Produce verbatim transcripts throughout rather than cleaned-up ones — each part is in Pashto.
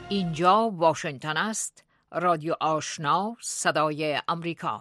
اینجا واشنگتن است. رادیو آشنا، صدای امریکا.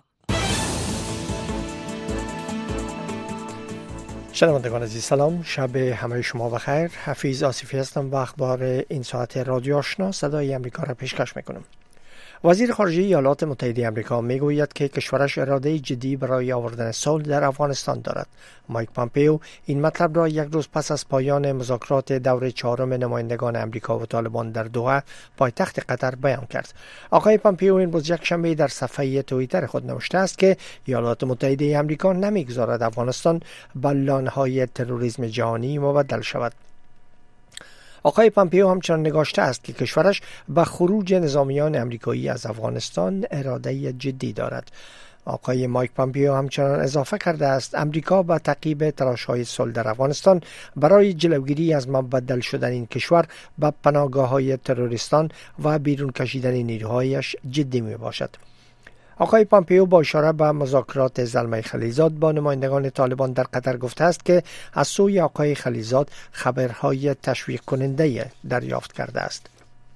شنوندگان عزیز سلام، شب همه شما بخیر. حفیظ آصفی هستم و اخبار این ساعت رادیو آشنا صدای امریکا را پیشکش میکنم. وزیر خارجه ایالات متحده آمریکا میگوید که کشورش اراده جدی برای آوردن صلح در افغانستان دارد. مایک پامپئو این مطلب را یک روز پس از پایان مذاکرات دور چهارم نمایندگان آمریکا و طالبان در دوحه، پایتخت قطر، بیان کرد. آقای پامپئو این روز یکشنبه در صفحه توییتر خود نوشته است که ایالات متحده آمریکا نمیگذارد افغانستان به لانه‌های تروریسم جهانی مبدل شود. آقای پامپئو همچنان نگاشته است که کشورش به خروج نظامیان امریکایی از افغانستان اراده جدی دارد. آقای مایک پامپئو همچنان اضافه کرده است امریکا با تعقیب تلاش‌های صلح در افغانستان برای جلوگیری از مبدل شدن این کشور به پناهگاه‌های تروریستان و بیرون کشیدن نیروهایش جدی می باشد. آقای پامپئو با اشاره به مذاکرات زلمه خلیزاد با نمایندگان طالبان در قطر گفته است که از سوی آقای خلیزاد خبرهای تشویق کننده دریافت کرده است.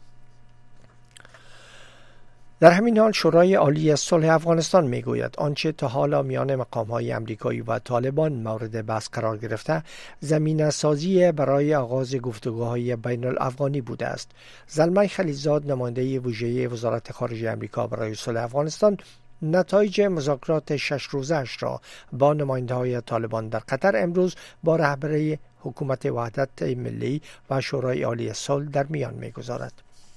در همین حال شورای عالی صلح افغانستان میگوید آنچه تا حالا میان مقام‌های آمریکایی و طالبان مورد بحث قرار گرفته زمینه سازی برای آغاز گفتگوهای بین الافغانی بوده است. زلمه خلیزاد نماینده ویژه وزارت خارجه آمریکا برای صلح افغانستان نتایج مذاکرات شش روزه‌اش را با نماینده‌های طالبان در قطر امروز با رهبری حکومت وحدت ملی و شورای عالی صلح در میان میگذارد.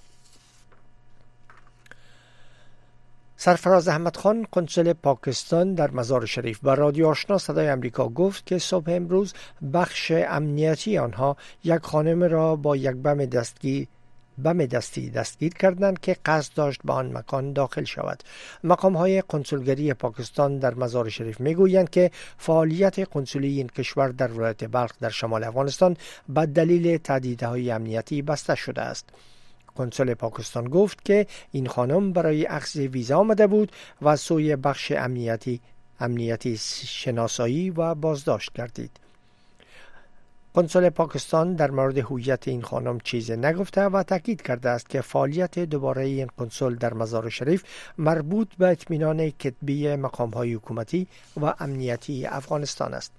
سرفراز احمد خان قنصل پاکستان در مزار شریف با رادیو آشنا صدای امریکا گفت که صبح امروز بخش امنیتی آنها یک خانم را با یک بم دستگیر بم دستی دستگیر کردند که قصد داشت به آن مکان داخل شود. مقام‌های کنسولگری پاکستان در مزار شریف میگویند که فعالیت قنسولی این کشور در ولایت بلخ در شمال افغانستان به دلیل تهدیدهای امنیتی بسته شده است. کنسول پاکستان گفت که این خانم برای اخذ ویزا آمده بود و سوی بخش امنیتی امنیتی شناسایی و بازداشت گردید. کنسول پاکستان در مورد هویت این خانم چیزی نگفته و تاکید کرده است که فعالیت دوباره این کنسول در مزار شریف مربوط به اطمینان کتبی مقام‌های حکومتی و امنیتی افغانستان است.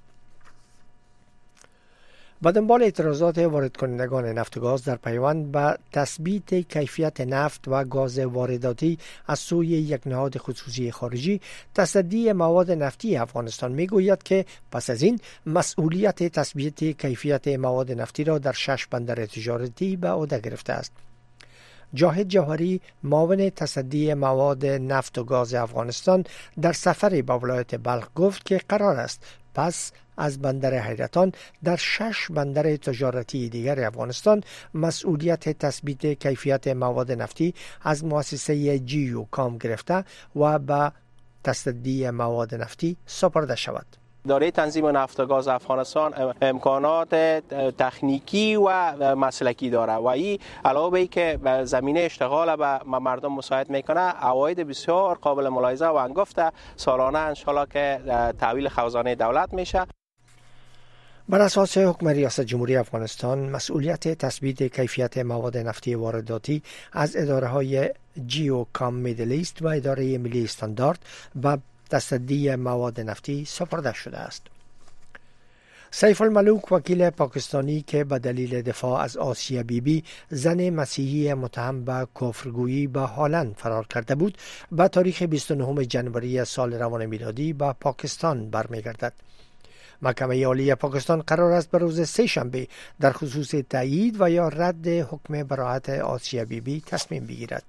با دنبال اعتراضات وارد کنندگان نفت و گاز در پیوند به تثبیت کیفیت نفت و گاز وارداتی از سوی یک نهاد خصوصی خارجی، تصدی مواد نفتی افغانستان میگوید که پس از این مسئولیت تثبیت کیفیت مواد نفتی را در شش بندر تجارتی به عهده گرفته است. جاهد جوهری معاون تصدی مواد نفت و گاز افغانستان در سفری به ولایت بلخ گفت که قرار است پس از بندر حیرتان در شش بندر تجارتی دیگر افغانستان مسئولیت تثبیت کیفیت مواد نفتی از مؤسسه جیو کام گرفته و به تصدی مواد نفتی سپرده شود. اداره تنظیم نفت و گاز افغانستان امکانات تکنیکی و مسلکی داره و این علاوه بر که زمینه اشتغال به مردم مساعد میکنه، عواید بسیار قابل ملاحظه و انگفت سالانه انشالله که تحویل خزانه دولت میشه. بر اساس حکم ریاست جمهوری افغانستان مسئولیت تثبیت کیفیت مواد نفتی وارداتی از اداره های جیو کام میدل ایست و اداره ملی استاندارد و تصدی مواد نفتی سپرده شده است. سیف الملوک وکیل پاکستانی که به دلیل دفاع از آسیا بیبی زن مسیحی متهم به کفرگویی به هالند فرار کرده بود، به تاریخ بیست و نهم ژانویه سال روان میلادی به پاکستان برمیگردد. محکمه عالی پاکستان قرار است به روز سه شنبه در خصوص تایید و یا رد حکم براءت آسیا بیبی تصمیم بگیرد.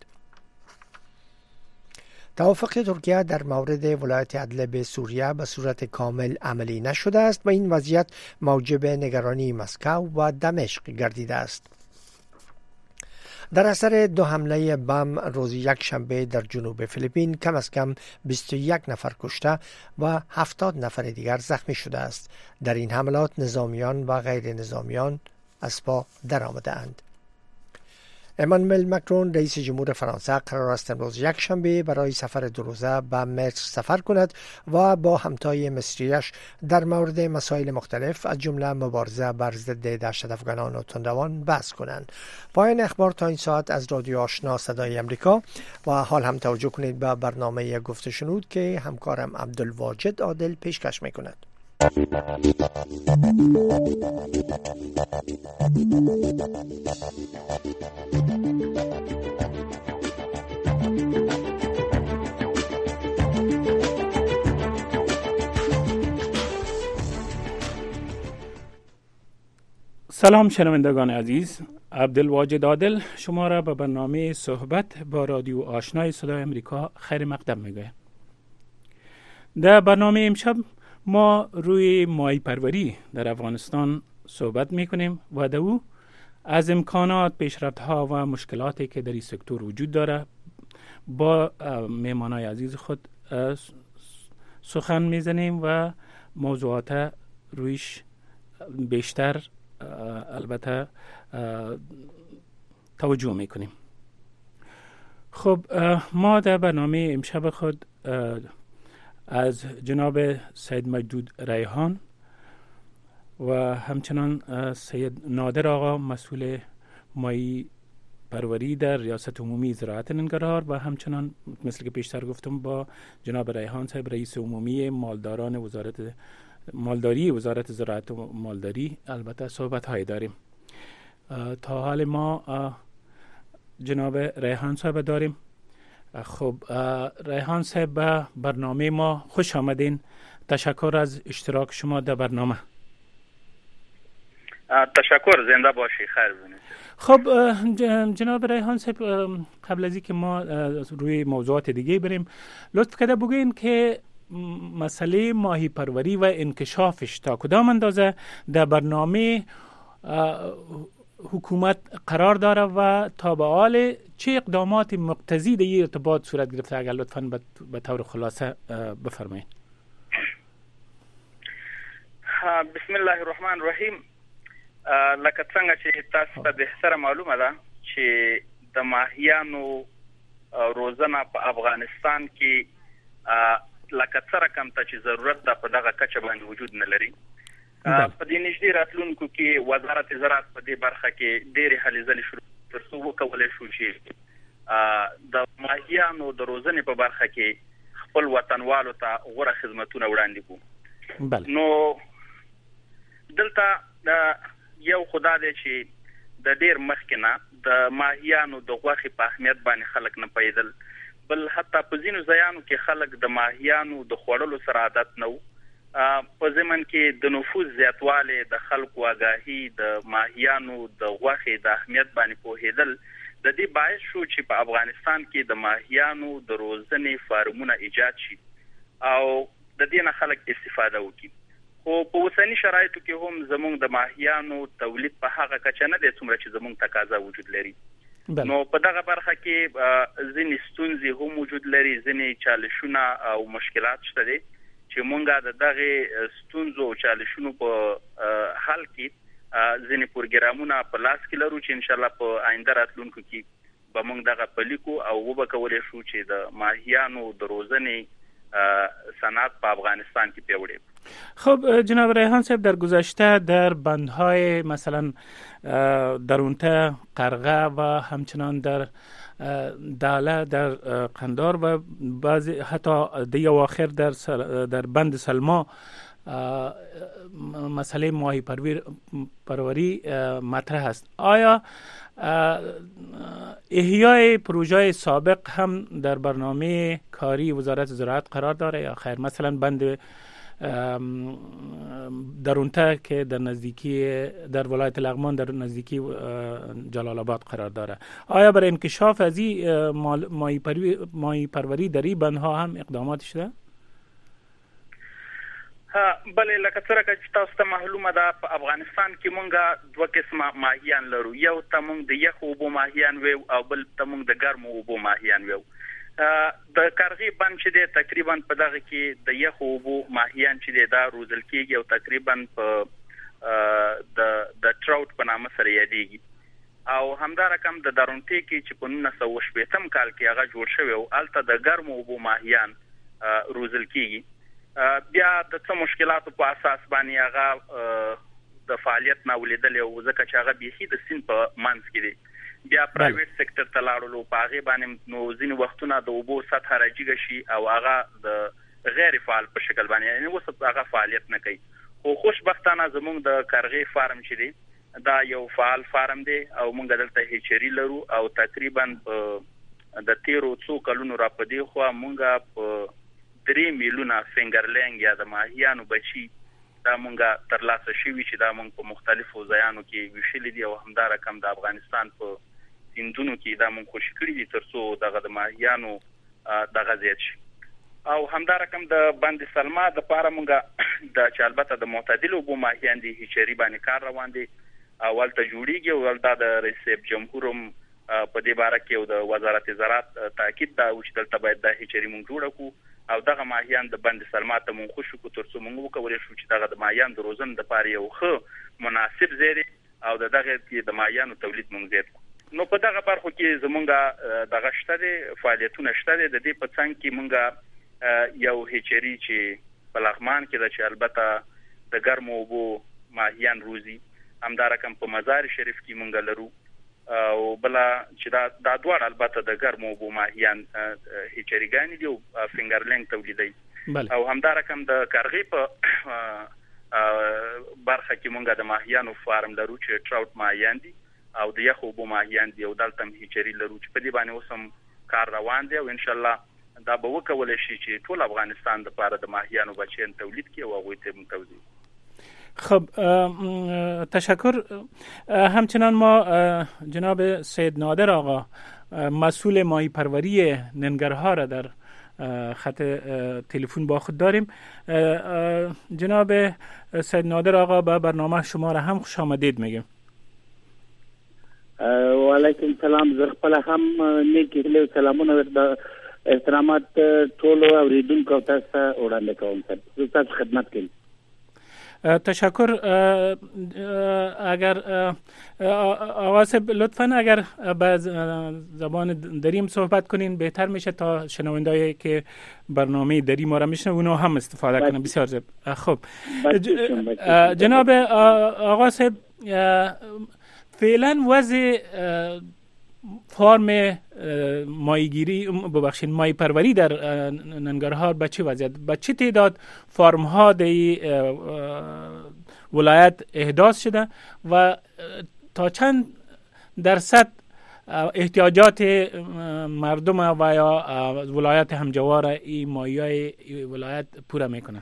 توافق ترکیه در مورد ولایت ادلب سوریه به صورت کامل عملی نشده است و این وضعیت موجب نگرانی مسکو و دمشق گردیده است. در اثر دو حمله بم روز یک شنبه در جنوب فیلیپین کم از کم بیست و یک نفر کشته و هفتاد نفر دیگر زخمی شده است. در این حملات نظامیان و غیر نظامیان از پا در آمده اند. امانوئل مکرون رئیس جمهور فرانسه قرار است امروز یک شنبه برای سفر دو روزه به مصر سفر کند و با همتای مصریش در مورد مسائل مختلف از جمله مبارزه بر ضد دهشت‌افکنان و تندروان بحث کنند. پایان اخبار تا این ساعت از رادیو آشنا صدای امریکا و حال هم توجه کنید به برنامه گفت و شنود که همکارم عبدالواجد عادل پیشکش میکند. سلام شنوندگان عزیز، عبدالواجد عادل شما را به برنامه صحبت با رادیو آشنای صدای امریکا خیر مقدم میگویم. در برنامه امشب ما روی ماهی پروری در افغانستان صحبت میکنیم و در او از امکانات، پیشرفت‌ها و مشکلاتی که در این سکتور وجود داره با مهمانای عزیز خود سخن میزنیم و موضوعات رویش بیشتر البته توجه میکنیم. خب ما در برنامه امشب خود از جناب سید مجدود ریحان و همچنان سید نادر آقا مسئول ماهی پروری در ریاست عمومی زراعت ننگرهار و همچنان مثل که پیشتر گفتم با جناب ریحان صاحب رئیس عمومی مالداران وزارت مالداری وزارت زراعت و مالداری البته صحبت های داریم. تا حال ما جناب ریحان صاحب داریم. خب ریحان صاحب به برنامه ما خوش آمدین. تشکر از اشتراک شما در برنامه. تشکر، زنده باشی، خیر ببینید. خب جناب ریحان صاحب، قبل از اینکه ما روی موضوعات دیگه بریم لطف کرده بگوین که مسئله ماهی پروری و انکشافش تا کدام اندازه در برنامه حکومت قرار داره و تا به حال چه اقدامات مقتضی در این ارتباط صورت گرفته؟ اگر لطفاً به طور خلاصه بفرمایید. بسم الله الرحمن الرحیم. لکه څنګه چې تاسو ته بهتره معلومه ده چې د ماهیانو روزنه په افغانستان کې لکه څه رقم ته چې ضرورت ده په دغه کچه باندې وجود نه لري. په دې نږدې راتلونکو کې وزارت زراعت په دې برخه کې ډېرې هلې ځلې شروع تر څو وکولی شو چې د ماهیانو د روزنې په برخه کې خپل وطنوالو ته غوره خدمتونه وړاندې کړو. نو دلته یو خدا دی چې د ډېر مخکې نه د ماهیانو د غوښې په اهمیت باندې خلک نه پوهېدل، بل حتی په ځینو ځایانو کې خلک د ماهیانو د خوړلو سره عادت نه و. په ضمن کې د نفوذ زیاتوالی، د خلکو آګاهي د ماهیانو د غوښې د اهمیت باندې پوهېدل د دې باعث شو چې په افغانستان کې د ماهیانو د روزنې فارمونه ایجاد شي او د دې نه خلک استفاده وکړي. خو په اوسني شرایطو کې هم زموږ د ماهیانو تولید په هغه کچه نه دی څومره چې زموږ تقاضا وجود لري. نو په دغه برخه کې ځینې ستونزې هم وجود لري، ځینې چالشونه او مشکلات شته دي چې مونږ د دغه ستونزو او چالشونو په حل کې ځینې پروګرامونه په لاس کې لرو چې ان شاء الله په آینده راتلونکو کې به مونږ دغه پلي کو او وبکولی شو چې د ماهیانو د روزنې صنعت په افغانستان کې پیاوړی. خب جناب ریحان صاحب، در گذشته در بندهای مثلا درونته، قرغه و همچنان در داله، در قندار و بعضی حتی دی اواخر در در بند سلما مسئله ماهی پروری مطرح است. آیا احیای پروژه سابق هم در برنامه کاری وزارت زراعت قرار داره یا خیر؟ مثلا بند درونته که در نزدیکی در ولایت لغمان در نزدیکی جلال آباد قرار داره، آیا برای انکشاف از این ماهی پروری ماهی پروری در این بندها هم اقدامات شده؟ بله، لکه څنګه چې تاسو ته معلومه ده په افغانستان کې مونږه دوه قسمه ماهیان لرو. یو ته مونږ د یخ اوبو ماهیان ویو او بل ته مونږ د ګرمو اوبو ماهیان ویو. د قرغې بند چې دی تقریبا په دغه کې د یخ اوبو ماهیان چې دی دا روزل کېږي او تقریبا په د د ټراوټ په نامه سره یادېږي. او همدارکم د درونټي کې چې په نولس سوه شپږم کال کې هغه جوړ شوی او الته د ګرمو اوبو ماهیان روزل کیږي. بیا د څه مشکلاتو په اساس باندې هغه د فعالیت نه ولیدل او ځکه چې هغه بيخي د سین په منځ کې دی. بیا پرایویټ سېکټر ته لاړلو په هغه باندې نو ځینې وختونه د اوبو سطح راجیږي شي او هغه د غیر فعال په شکل باندې یعنی اوس هغه فعالیت نه کوي. خو خوشبختانه زموږ د کارغې فارم چې دی دا یو فعال فارم دی او موږ دلته هچری لرو او تقریبا د تیرو څو کلونو را پدې خو موږ په درې میلیونه فینګرلینګ یا د ماهیانو بچي دا موږ ترلاسه شوي چې دا موږ په مختلفو ځایانو کې ویشلې دي او همدارکم د افغانستان په سیندونو کې دا موږ خوشی کړی دي ترڅو دغه د ماهیانو دغه زیات شي. او همدارکم د بند سلما د پاره موږ د چالبته د معتدل اوبو ماهیان دي هچری باندې کار روان دي اول ته جوړیږي او دا د رئیس جمهورم په دې باره کې او د وزارت زراعت تاکید دا چې دلته باید د هچری مونږ جوړ کړو او دغه ماهیان د بند سلما ته مونږ خوشو کو ترڅو مونږ وکولای شو چې دغه د ماهیان د روزن د پاره یو ښه مناسب ځای او دغه د ماهیانو تولید مونږ زیات کړو. نو په دغه برخو کې زمونږ دغه شته فعالیتونه شته د دې په څنګ کې مونږ یو هچری چې په لغمان کې د چې البته د ګرمو اوبو ماهیان روزي همدارکم په مزار شریف کې مونږ لرو او بلا چې دا د دوه البته د ګرمو اوبو ماهیان هچریګانی دي او فینګرلینګ تولیدي او همدارکم د کارغې په برخه کې مونږ د ماهیانو فارم لرو چې ټراوټ ماهیان دي او د یخ اوبو ماهیان دي او دلته هچری لرو چې په دې باندې اوسم کار روان دی او ان شاء الله دا به وکولای شي چې ټول افغانستان د لپاره د ماهیانو بچیان تولید کړي او هغه ته متوجه. خب تشکر. همچنان ما جناب سید نادر آقا مسئول ماهی پروری ننگرهار را در خط تلفن با خود داریم. جناب سید نادر آقا به برنامه شما را هم خوش آمدید میگیم. و علیکم سلام. زه خپل هم نیک هیله سلامونه د احترامات ټولو اوریدونکو تاسو ته وړاندې کوم. زه تاسو خدمت کوم. تشکر. اگر آقا صاحب لطفاً اگر به زبان دریم صحبت کنین بهتر میشه تا شنوندهایی که برنامه دری ما را میشنون اونا هم استفاده کنن. بسیار زیب. خب جناب آقا صاحب فعلا وضع فارم ماهیگیری ببخشید ماهی پروری در ننگرهار به چه وضعیت به چه تعداد فارم ها در ولایت احداث شده و تا چند درصد احتیاجات مردم و یا ولایت همجوار این ماهیای ولایت پوره میکنه؟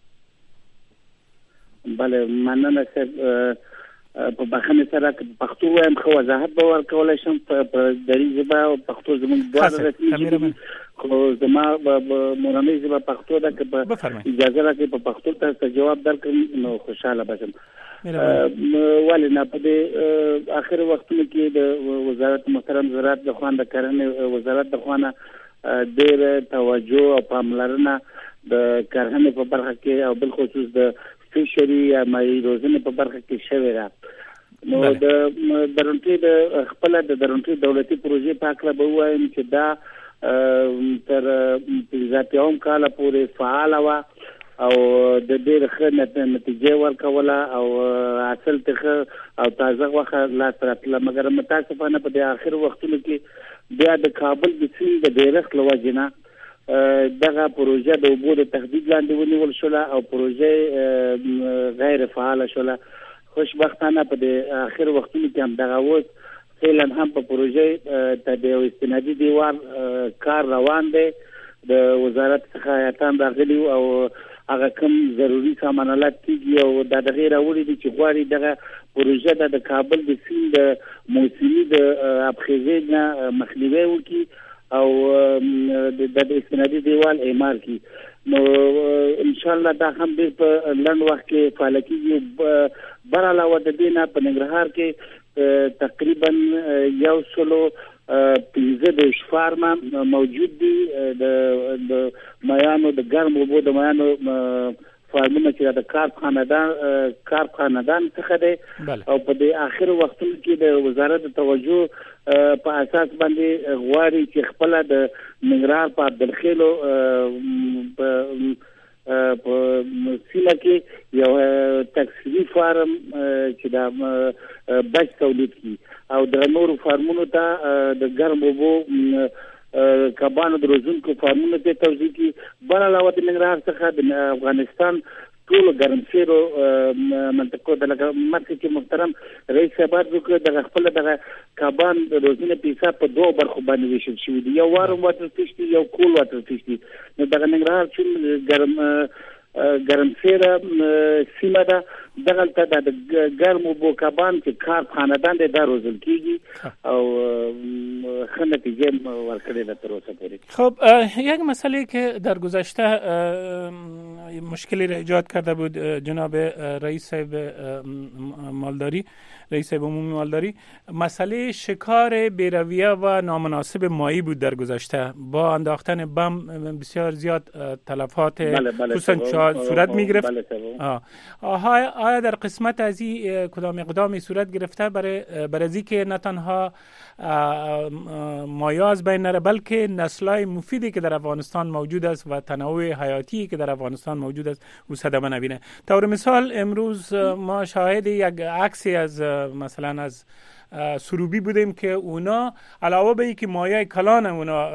بله مننه صاحب. په بخښنې سره که په پښتو وایم ښه وضاحت به ورکولی شم. په دري ژبه او پښتو زموږ دواړه رسمي ژبې خو زما مورنۍ ژبه پښتو ده. که به اجازه راکړئ په پښتو تاسو جواب درکړم نو خوشحاله به شم. ولې نه په دې اخر وختونو کې د وزارت محترم زراعت د خوا د کرنې وزارت د خوا نه ډېره توجه او پاملرنه د کرنې په برخه کې او بالخصوص د فیشری یا ماهی روزنې په برخه کې شوې ده. نو د درونټي د خپل د درونټي دولتي پروژې په اړه به وایم چې دا تر پنځه اوم کال پورې فعال و او د ډېر ښه نتیجې ورکوله او حاصل ته او تازه وخت لا ترتله. مګر متاسفانه په د اخر وختونو کې بیا د کابل د سیند د ډیرښت له وجې نه دغه پروژه د اوبو د تهدید لاندې ونیول شوله او پروژه غیر فعاله شوله. خوشبختانه په د اخر وختونو کې هم دغه اوس فعلا هم په پروژه ته د استنادي دیوار کار روان دی. د وزارت څخه هیاتان راغلي او هغه کوم ضروري سامانالات کېږي او دا دغه راوړي دي چې غواړي دغه پروژه د کابل د سیند د موسمي د ابخیزې نه مخنیوی وکړي او د استنادي دیوال اعمار کی. نو ان شاء الله دا هم په لند وخت کې فعال کیږي. بر علاوه د دې نه په ننګرهار کې تقریبا یو سلو پنځه د فارم موجود دي د مایانو د ګرم اوبو د مایانو فارمونه چې د کار خاندان کار خاندان څخه دی او په د اخر وختونو کې د وزارت توجه په اساس باندې غواړي چې خپل د ننګرهار په عبدالخیلو په سیمه کې یو تکثیری فارم چې د بچ تولید کی او د نورو فارمونو ته د ګرم اوبو کبانو د روزونکو فارمونو ته توزیع کی بل علاوه د ننګرهار څخه د افغانستان ټول ګرمسیرو منطقو د مرکز کې محترم رئیس صاحب وکړ د خپل د کبان د روزنې پیسه په دوه برخو باندې ویشل شوی دی یو وارم واټر فیش دی یو کول واټر فیش دی نو د ننګرهار چې ګرم ګرمسیره سیمه ده دغلته د ګرم اوبو کبان چې کار خاندان دی دا روزل کیږي او ښه نتیجه ورکړې ده تر اوسه پورې. خب یک مسئله که در گذشته مشکلی را ایجاد کرده بود جناب رئیس صاحب مالداری رئیس صاحب عمومی مالداری مسئله شکار بی‌رویه و نامناسب ماهی بود در گذشته با انداختن بم بسیار زیاد تلفات خصوصا صورت می گرفت. آیا در قسمت از این کدام اقدامی صورت گرفته برای برای که نه تنها ماهی از بین نره بلکه نسل‌های مفیدی که در افغانستان موجود است و تنوع حیاتی که در افغانستان موجود است او صدمه نبینه؟ طور مثال امروز ما شاهد یک عکسی از مثلا از سروبی بودیم که اونا علاوه به اینکه مایع کلان اونا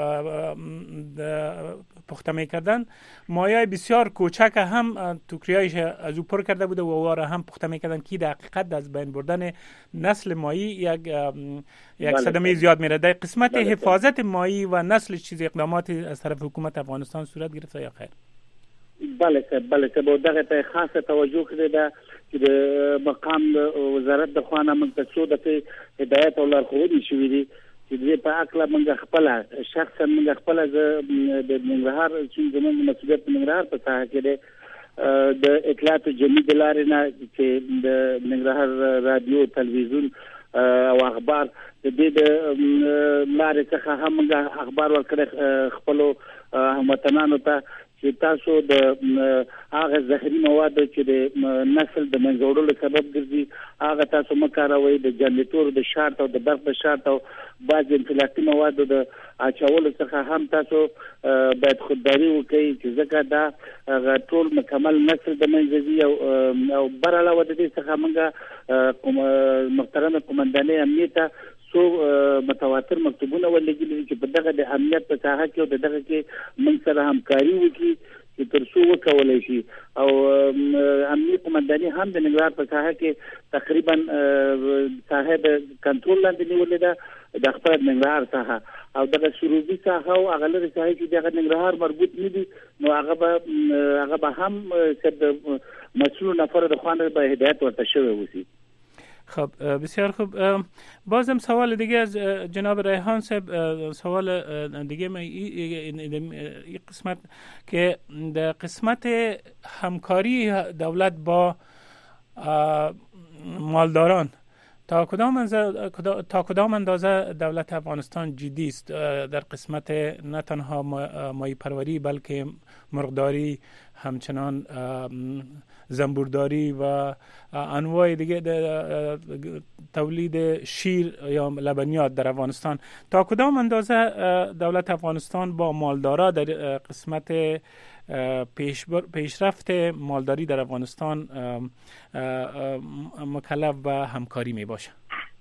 پخته میکردن مایع بسیار کوچک هم توکریایش از او پر کرده بوده و اواره هم پخته میکردن که در حقیقت از بین بردن نسل ماهی یک یک صدمه زیاد میره. در قسمت حفاظت ماهی و نسل چیز اقدامات از طرف حکومت افغانستان صورت گرفته یا خیر؟ بله بله به دغه خاصه توجه کړی ده چې د مقام وزارت د خوانه منتسو د هدایت او لارښوونې شوې دي چې دې په اکله موږ خپل شخصا موږ خپل د ننګرهار چې زموږ مسؤلیت په ننګرهار په ساحه کې ده د اطلاعات جمعي د لارې نه چې د ننګرهار رادیو تلویزیون او اخبار د دې د لارې څخه هم موږ اخبار ورکړی خپل هموطنانو ته چې تاسو د هغه زهري مواد چې د نسل د منځوړلو سبب ګرځي هغه تاسو مکاروي د جنریټور د شارټ او د برق د شارټ او بعض انفلاتي مواد د اچولو څخه هم تاسو باید خودداري وکړئ چې ځکه دا ټول مکمل نسل د منځوي او او بر علاوه د دې څخه موږ محترم قومندانۍ امنیت سو متواتر مکتوبونه ولګلي چې په دغه د امنیت په ساحه کې او دغه کې موږ سره همکاري وکړي چې تر څو وکولای شي او امنیت قومندانۍ هم د ننګرهار په ساحه کې تقریبا ساحه د کنټرول لاندې نیولې ده د خپل ننګرهار ساحه او دغه سروبي ساحه او هغه لري ساحه چې دغه ننګرهار مربوط نه دي نو هغه به هغه به هم چې مسؤل نفر د خوانه به هدایت ورته شوی وسی. خب بسیار خوب. بازم سوال دیگه از جناب ریحان صاحب سوال دیگه ما این قسمت که در قسمت همکاری دولت با مالداران تا کدام اندازه تا کدام اندازه دولت افغانستان جدی است در قسمت نه تنها ماهی پروری بلکه مرغداری همچنان زنبورداری و انواع دیگه تولید شیر یا لبنیات در افغانستان تا کدام اندازه دولت افغانستان با مالدارا در قسمت پیش پیشرفت مالداری در افغانستان مکلف و همکاری می باشه؟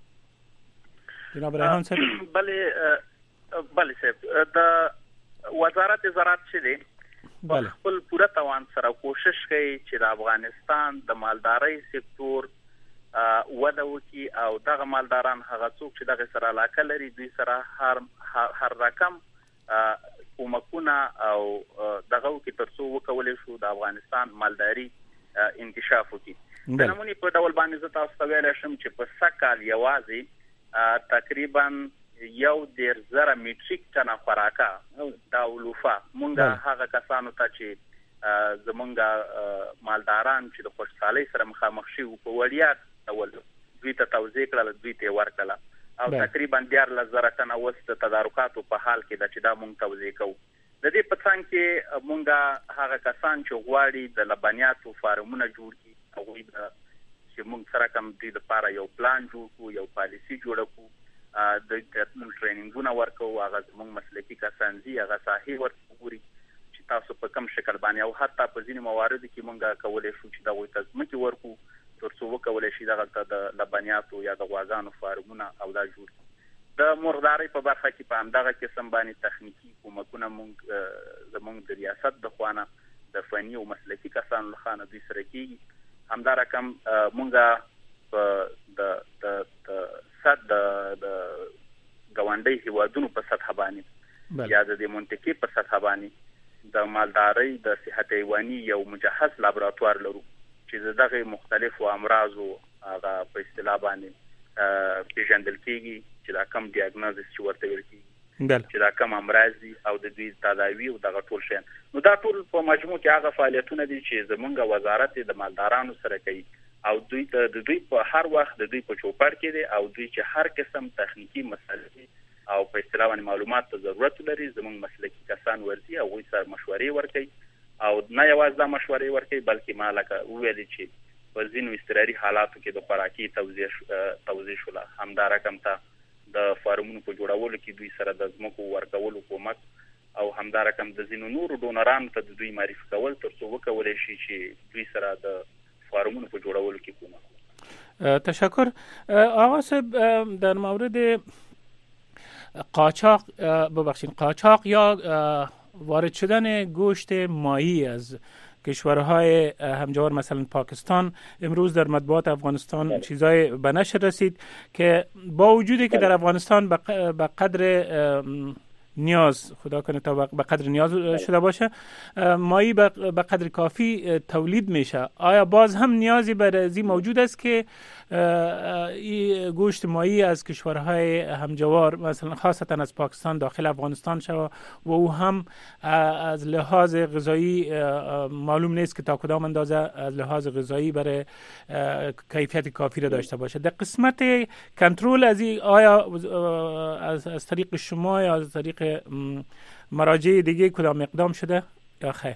جناب ریحان صاحب. بله بله صاحب د وزارت زراعت شری بله خپل پوره توان سره کوشش کوي چې د افغانستان د مالدارۍ سکتور وده وکړي او دغه مالداران هغه څوک چې دغه سره علاقه لري دوی سره هر هر رقم کومکونه او دغه وکړي تر څو وکولای شو د افغانستان مالداري انکشاف وکړي. د نمونې په ډول باندې زه تاسو ته ویلی شم چې په سږ کال یوازې تقریبا یو ډیر زره میټریک ټنه خوراکه دا ولوفه مونږه هغه کسانو ته چې زمونږ مالداران چې د خوشحالۍ سره مخامخ شي په وړیا ډول دوی ته توزیع کړل دوی ته ورکړل او تقریبا دیارلس زره ټنه اوس د تدارکاتو په حال کې ده چې دا مونږ توزیع کوو د دې په څنګ کې مونږه هغه کسان چې غواړي د لبنیاتو فارمونه جوړ کړي هغوی د چې مونږ سره کوم دي لپاره یو پلان جوړ کړو، یو پالیسي جوړ کړو، د ټریننګونه ورکو، هغه زموږ مسلکي کسان دي هغه ساحې ورکوي چې تاسو په کوم شکل باندې او حتی په ځینې مواردو کې مونږ کولای شو چې دا وایي تاسو مکه ورکو ترڅو وکولای شي دغه د لبنیاتو یا د غواګانو فارمونه او دا جوړ د مرغدارۍ په برخه کې په همدغه قسم باندې تخنیکی کومکونه مونږ زموږ د ریاست د خوانه د فني او مسلکي کسانو لخوا دوی سره کېږي. همدا رقم مونږ په د د د صد د ګاونډي هیوادونو په سطح باندې یا د منطقې په سطح باندې د مالدارۍ د صحت حیواني یو مجهز لابراتوار لرو چې دغه مختلفو امراضو هغه په اصطلاح باندې پیژندل کېږي چې دا کم ډیاګنوزس چې ورته ویل کېږي چې دا کم امراض دي او د دوی تداوی او دغه ټول شی. نو دا ټول په مجموع کې هغه فعالیتونه دي چې زمونږ وزارت د مالدارانو سره کوي او دوی ته د دوی په هر وخت د دوی په چوپړ کې دي او دوی چې هر قسم تخنیکی مسلې او په اصطلاح باندې معلومات ته ضرورت لري زمونږ مسلکي کسان ورځي او دوی سره مشورې ورکوي او نه یوازې دا مشورې ورکوي بلکې مالکه ویل چې په ځینو اضطراري حالاتو کې د خوراکي توزیع توزیع شول همدا رقم ته د فارمونو په جوړولو کې دوی سره د ځمکو ورکولو کومک او همدا رقم د ځینو نورو ډونرانو ته د دوی معرفي کول ترڅو وکولای شي چې دوی سره د فارمونو په جوړولو کې کومک. تشکر. آقا صاحب در مورد قاچاق ببخشید قاچاق یا وارد شدن گوشت ماهی از کشورهای همجوار مثلا پاکستان امروز در مطبوعات افغانستان چیزای به نشر رسید که با وجودی که در افغانستان به قدر نیاز خدا کنه تا به قدر نیاز شده باشه ماهی به قدر کافی تولید میشه، آیا باز هم نیازی برای موجود است که این گوشت ماهی از کشورهای همجوار مثلا خاصتا از پاکستان داخل افغانستان شود و او هم از لحاظ غذایی معلوم نیست که تا کدام اندازه از لحاظ غذایی برای کیفیت کافی را داشته باشه؟ در قسمت کنترل از این آیا از, از طریق شما یا از طریق مراجع دیگه کدام اقدام شده یا خیر؟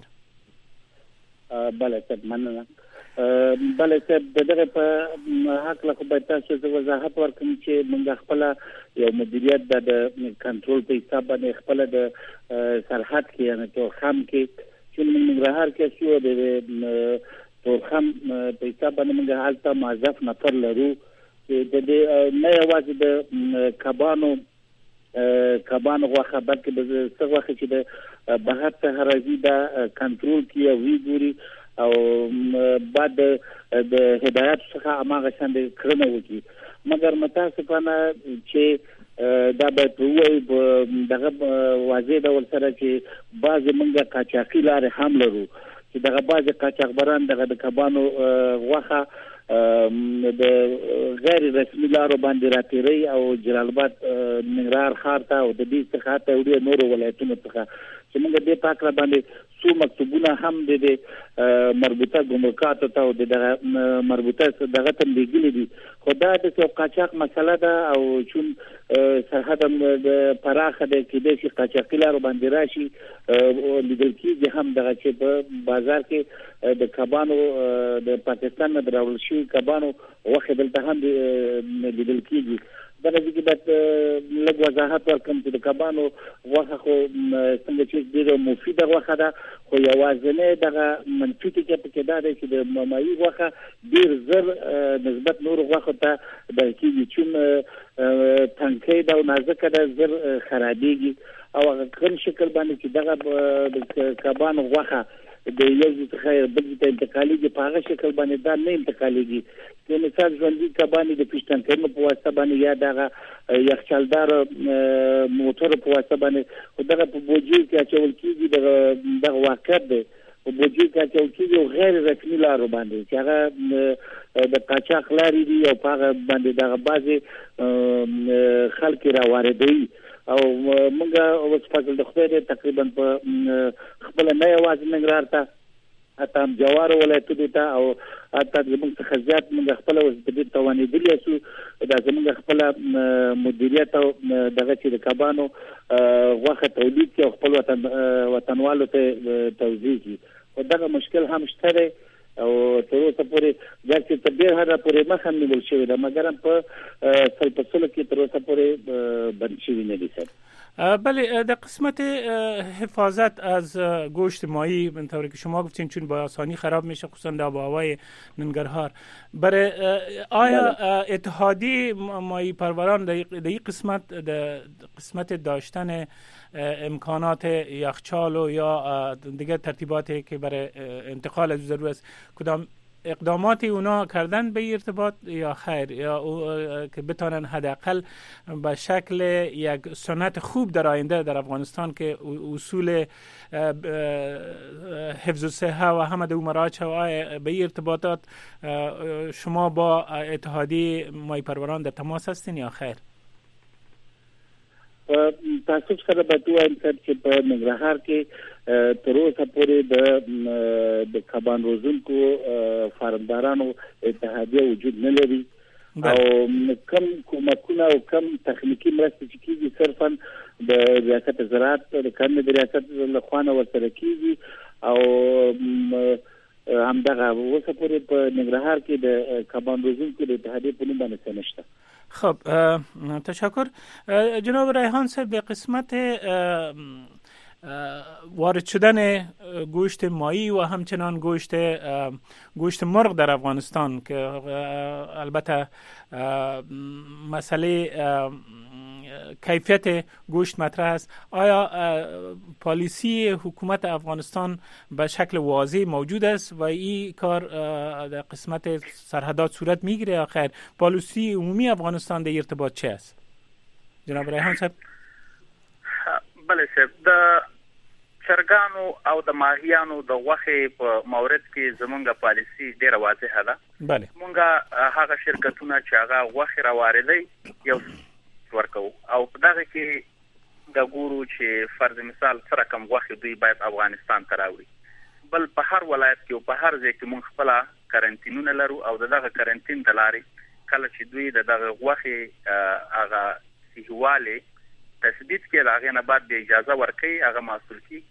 بله صاحب مننه. بله صاحب دغه په حق له خو تاسو ته وضاحت ورکوم چې موږ خپل یو مدیریت د کنټرول په حساب باندې خپل د سرحد کې یعنی تو خام کې چې موږ راهر کې شو د تو خام په حساب باندې موږ حالت موظف نفر لرو چې د نه یوازې د کبانو کبانو غوښه بلکې د څه غوښه چې د بهر څخه راځي دا کنټرول کې وی ګوري او بعد د هدایت څخه اماغه څنګه کړنه وکړي. مګر متاسفانه چې دا به په دغه واضح ډول سره چې بعض منګه قاچاقي لارې هم لرو چې دغه بعض قاچاقبران دغه د کبانو غوښه د غیر رسمي لارو باندې راتېري او جلال آباد ننګرهار ښار ته او د دې څخه ته وړي نورو ولایتونو څخه چې موږ دې پاکره باندې څو مکتوبونه هم د مربوطه ګمرکاتو ته او د مربوطه دغه ته لګلې دي خو دا د قاچاق مسله ده او چون سرحد د پراخه د کېدې چې قاچاقي لارو باندې راشي لیدل کېږي هم دغه چې په بازار کې د کبانو د پاکستان نه راوړل شوي کبانو غوښه دلته هم لیدل کېږي. دا چې د لږ وضاحت ورکوم چې د کبانو غوښه خو څنګه چې ډېره مفیده غوښه ده خو یوازینی دغه منفي ټکي پکې دا دی چې د ماهي غوښه ډېر زر نسبت نورو غوښو ته دل کېږي چون تنکۍ ده او نازکه ده زر خرابېږي او هغه کوم شکل باندې چې دغه د کبانو غوښه د یو څخه بل ته انتقالېږي په هغه شکل باندې دا نه انتقالېږي. که مثال ژوندي کبانې د پیشتنکرونو په واسطه باندې یا دغه یخچالدار موټرو په واسطه باندې خو دغه په بوجیو کې اچول کېږي دغه واقعیت دی په بوجیو کې اچول کېږي او غیر رسمي لارو باندې چې هغه د قاچاق لارې دي او په هغه باندې دغه بعضې خلک راواردوي او موږ اوس فضل د خدای تقریبا په خپل نه یوازې ننګرهار ته حتی هم جوار ولایتونو ته او حتی زموږ څخه زیات موږ خپل وسپدې توانېدلی یو دا زموږ خپل مدیریت او دغه چې د کبانو غوښه تولید کې خپل وطن وطنوالو ته توزیع کړي او دغه مشکل هم شته او تر اوسه پورې ځکه چې ډېر هغه پورې مخه نیول شوې ده مګر هم په سلپسلو کې تر اوسه پورې بند شوي نه دي سر. بله در قسمت حفاظت از گوشت ماهی منطوری که شما گفتین چون با آسانی خراب میشه خصوصا در آبهای ننگرهار برای آیا اتحادی ماهی پروران در این قسمت در قسمت داشتن امکانات یخچال و یا دیگر ترتیباتی که برای انتقال از ضرورت است کدام اقداماتی اونا کردن به ارتباط یا خیر یا که بتونن حداقل به شکل یک سنت خوب در آینده در افغانستان که اصول حفظ الصحه و همه دو مراجع و به ارتباطات شما با اتحادیه ماهی پروران در تماس هستین یا خیر؟ تاسو سره به دوه انسان چې په ننګرهار کې تر اوسه پورې د د کبان روزونکو فارمدارانو اتحادیه وجود نه لري او کم کومکونه او کم تخنیکی مرستې چې کیږي صرفا د ریاست زراعت د کارنه د ریاست له خوا نه ورسره کیږي او همدغه اوسه پورې په ننګرهار کې د کبان روزونکو د اتحادیه په نوم باندې نشته. خب تشکر جناب ریحان صاحب. به قسمت وارد شدن گوشت ماهی و همچنان گوشت گوشت مرغ در افغانستان که البته مسئله کیفیت گوشت مطرح است، آیا پالیسی حکومت افغانستان به شکل واضح موجود است و این کار در قسمت سرحدات صورت میگیره یا خیر؟ پالیسی عمومی افغانستان در ارتباط چه است؟ جناب ریحان صاحب. بله صاحب، د چرګانو او د ماهیانو د غوښې په مورد کې زمونږه پالیسی ډیره واضحه ده. بله. مونږه هغه شرکتونه چې هغه غوښې راواردوي یو ورکو او په دغه کې د ګورو چې فرض مثال سره کم غوښې دوی باید افغانستان ته راوړي. بل په هر ولایت کې او په هر ځای کې مونږ خپل کارنټینونه لرو او دغه کارنټین د لارې کله چې دوی دغه غوښې هغه صحیواله تثبیت کې هغه نه بعد د اجازه ورکړي هغه مسؤل کی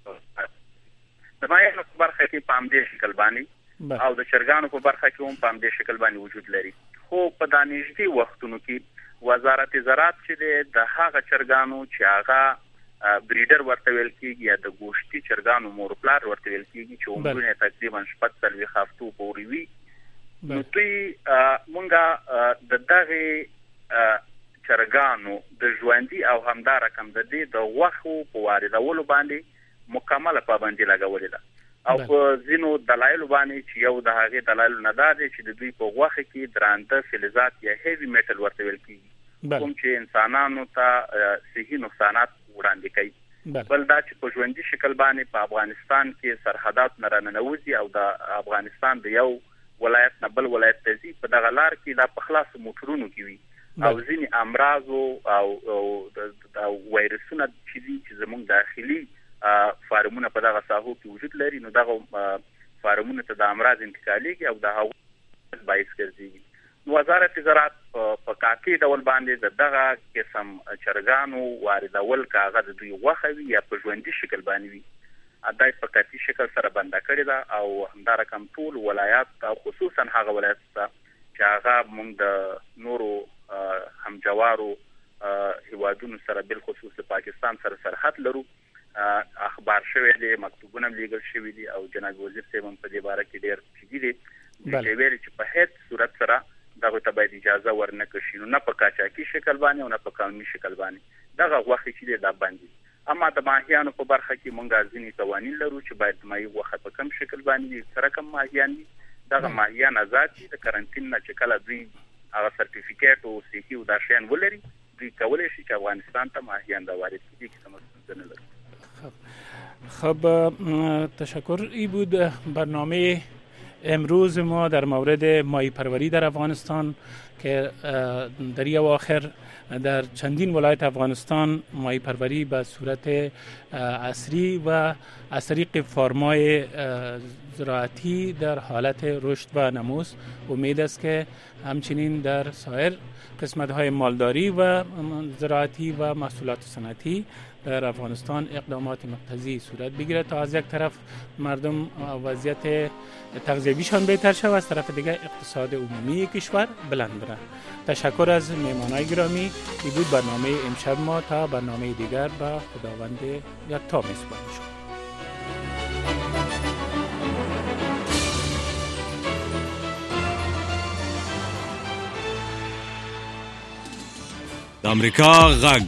د مایانو په برخه کې په همدې شکل باندې او د چرګانو په برخه کې هم په همدې شکل باندې وجود لري. خو په دانشتي وختونو کې وزارت زراعت چې د هغه چرګانو چې هغه بریډر ورته ویل کیږي یا د ګوشتي چرګانو مورپلار ورته ویل کیږي چې عمرونه تقریبا شپږ څلوېښت هفتو پورې وي، نو دوی مونږه د دغه چرګانو د ژوندۍ او همدارکم د دې د غوښو په واردولو باندې مکمله پابندي لګولې ده او په ځینو دلایل باندې چې یو د هغې دلایل نه دا دی چې د دوی په غوښه کې درانده فلزات یا هیوی میټل ورته ویل کیږي کوم چې انسانانو ته صحي نقصانات وړاندې کوي. بل دا چې په ژوندۍ شکل باندې په افغانستان کې سرحدات نه راننوځي او د افغانستان د یو ولایت نه بل ولایت ته ځي، په دغه لار کې دا په خلاصو موټرونو کې وي او ځینې امراض او د وایرسونه چې دي چې زموږ داخلي فارمونه په دغه ساحو کې وجود لري، نو دغه فارمونه ته د امراض انتقالېږي او د هغو باعث ګرځي. وزارت زراعت په کاکي ډول باندې د دغه قسم چرګانو واردول کاغذ دوی غوښه وي یا په ژوندۍ شکل باندې وي دای په کاکي شکل سره بنده کړی ده او همدارکم ټول ولایات او خصوصا هغه ولایت چې هغه موږ د نورو همجوارو هیوادونو سره بل خصوص پاکستان سره سرحد لرو، اخبار شوی دی، مکتوبونه لیږل شوی دي او جناب وزیر صاحب هم په دې باره کې ډېر جدي دي چې ویل چې په هیڅ صورت سره دغه ته باید اجازه ورنکړل شي، نه په قاچاقي شکل باندې او نه په قانوني شکل باندې دغه غوښې چې دی دا باندې. اما د ماهیانو په برخه کې مونږ ځینې قوانین لرو چې باید د ماهي غوښه په کم شکل باندې سره کم ماهیان دي دغه ماهیان آزاد دي د کارنټین نه چې کله دوی هغه سرټیفیکیټ او صحي او دا شیان ولري دوی کولی شي چې افغانستان ته ماهیان را وارد کړي که څه ستونزه نه لري. خب تشکر. ای بود برنامه امروز ما در مورد ماهی پروری در افغانستان که در این اواخر در چندین ولایت افغانستان ماهی پروری به صورت عصری و از طریق فارمای زراعتی در حالت رشد و نموست. امید است که همچنین در سایر قسمت‌های مالداری و زراعتی و محصولات صنعتی در افغانستان اقدامات مقتضی صورت بگیرد تا از یک طرف مردم وضعیت تغذیه‌ایشان بهتر شود، از طرف دیگر اقتصاد عمومی کشور بلند بره. تشکر از مهمانان گرامی. این بود برنامه امشب ما. تا برنامه دیگر به خداوند یکتا میسپارم شما. د امریکا غږ